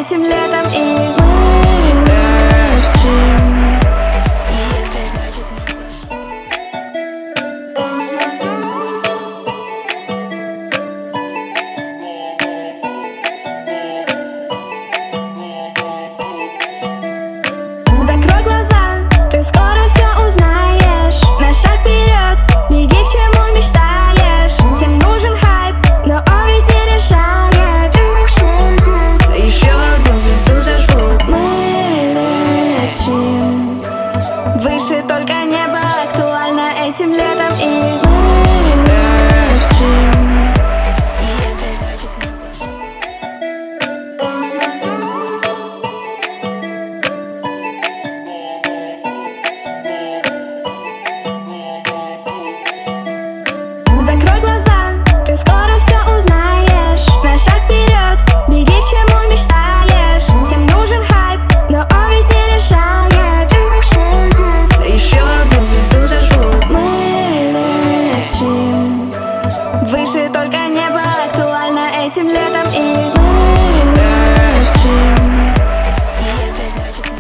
этим летом, и мы летим. И это значит закрой глаза, ты скоро все узнаешь. На шаг вперед, беги, к чему мечтаешь. Всем нужен хайп, но он ведь не решает. Еще одну звезду зажгут. Мы летим выше, только небо актуально этим летом, и мы летим. И это значит закрой глаза, ты скоро все узнаешь. На шаг вперед, беги, к чему мечтаешь. Всем нужен хайп, но он ведь не решает. Еще одну звезду зажгут. Мы летим выше, только небо актуально этим летом, и мы летим. И это значит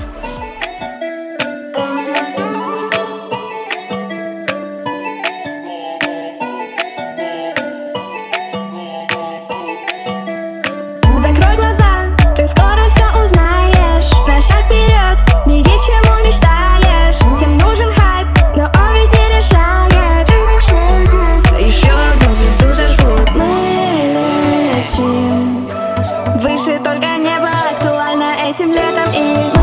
закрой глаза, ты скоро все узнаешь. На шаг вперед, беги, к чему мечтаешь. Всем нужен хайп, но он ведь не решает. Еще одну звезду зажгут. Мы летим выше, только небо актуально этим летом, и